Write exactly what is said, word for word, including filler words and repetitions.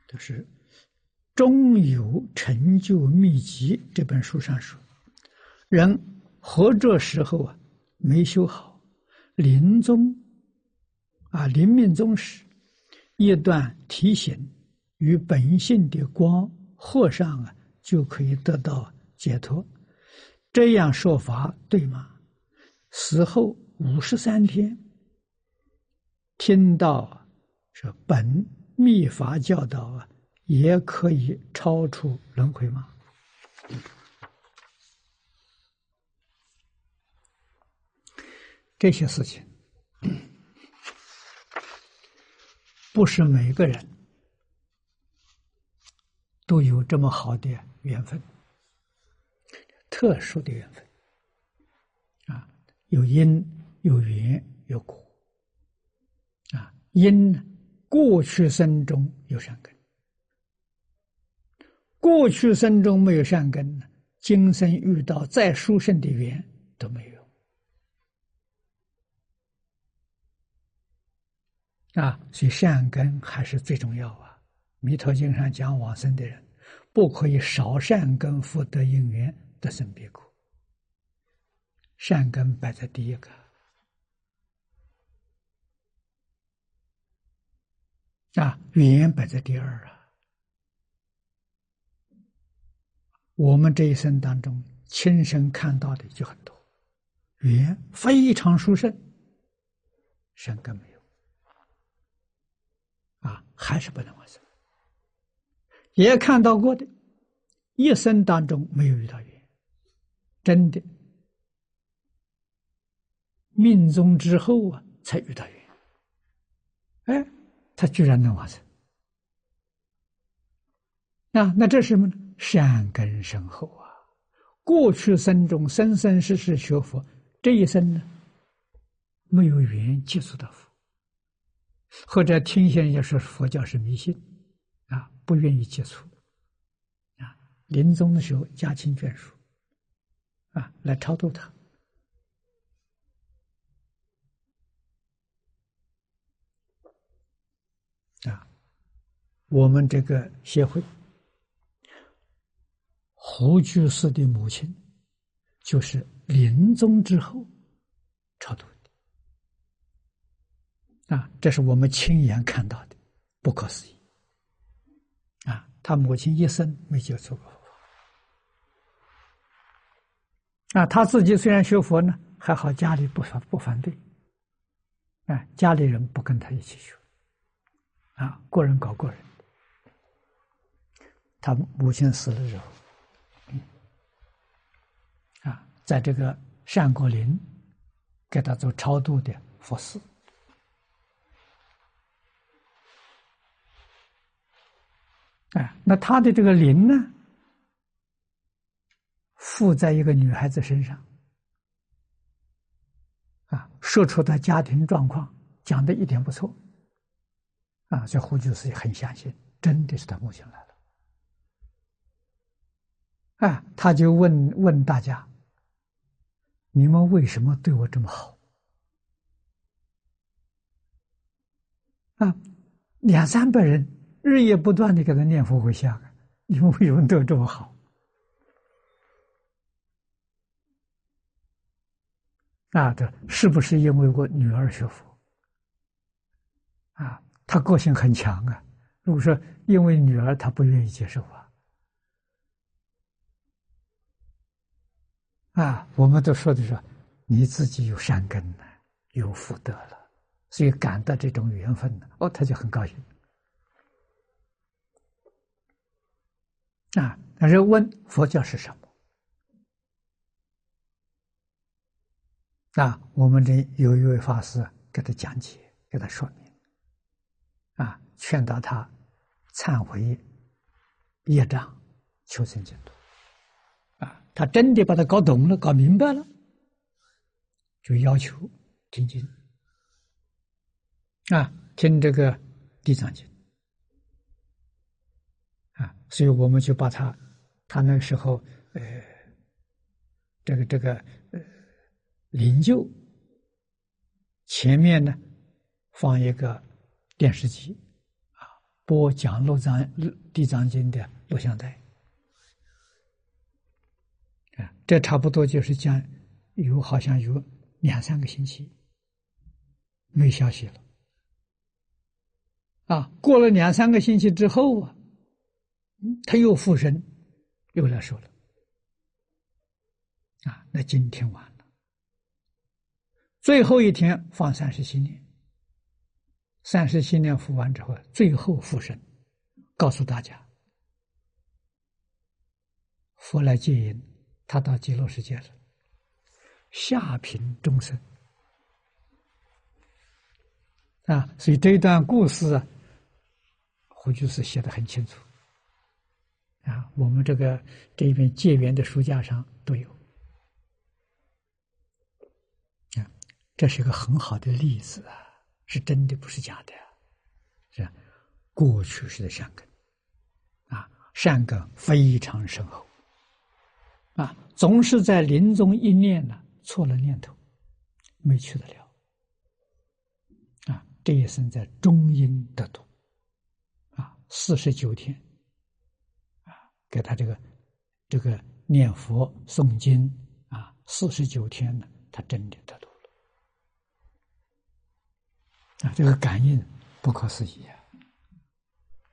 就是中有成就秘籍这本书上说，人活着时候啊没修好，临终啊临命终时，一段提醒与本性的光和上啊，就可以得到解脱。这样说法对吗？死后五十三天，听到说本密法教导啊，也可以超出轮回吗？这些事情不是每个人都有这么好的缘分，特殊的缘分啊，有因有缘有果啊。因呢，过去生中有善根，过去生中没有善根呢，今生遇到再殊胜的缘都没有啊。所以善根还是最重要啊。弥陀经上讲，往生的人不可以少善根福德因缘得生别苦，善根摆在第一个啊，缘摆在第二啊。我们这一生当中亲身看到的就很多，缘非常殊胜，善根没有啊，还是不能往生。也看到过的，一生当中没有遇到缘，真的命中之后啊才遇到缘，哎，他居然能往生啊！那这是什么呢？善根深厚啊！过去生中生生世世学佛，这一生呢没有缘接触到佛，或者听见人家说佛教是迷信啊，不愿意接触啊，临终的时候家亲眷属啊来超度他啊。我们这个协会胡居士的母亲就是临终之后超度的啊，这是我们亲眼看到的，不可思议啊！他母亲一生没接触过佛啊，他自己虽然学佛呢，还好家里不反不反对，啊，家里人不跟他一起学啊，个人搞个人。他母亲死了之后，嗯，啊，在这个善果林给他做超度的佛事。哎，那他的这个灵呢，附在一个女孩子身上，啊，说出他家庭状况，讲的一点不错，啊，所以胡居士很相信，真的是他母亲来了。啊，他就问问大家，你们为什么对我这么好？啊，两三百人日夜不断的给他念佛回向，你们为什么对我这么好？啊，这是不是因为我女儿学佛？啊，她个性很强啊。如果说因为女儿她不愿意接受啊，啊，我们都说的是你自己有善根了，有福德了，所以感到这种缘分了，哦，他就很高兴。啊，但是问佛教是什么？啊，我们这有一位法师给他讲解，给他说明，啊，劝导他忏悔业障，求生净土。啊，他真的把他搞懂了，搞明白了，就要求听经，啊，听这个地藏经，啊，所以我们就把他，他那个时候，呃，这个这个呃，灵柩前面呢放一个电视机，啊， 播讲录藏地藏经的录像带，啊，这差不多就是讲有好像有两三个星期没消息了，啊，过了两三个星期之后啊，他又附身，又来说了，啊，那今天完了，最后一天放三十七年。三十七年服完之后，最后复生，告诉大家，佛来接引，他到极乐世界了，下品众生啊，所以这一段故事啊，胡居士写得很清楚啊，我们这个这边戒缘的书架上都有啊，这是一个很好的例子啊。是真的，不是假的，是吧？过去式的善根，啊，善根非常深厚，啊，总是在临终一念呢，错了念头，没去得了，啊，这一生在中阴得度，啊，四十九天，啊，给他这个这个念佛诵经啊，四十九天呢，他真的得度。啊，这个感应不可思议啊！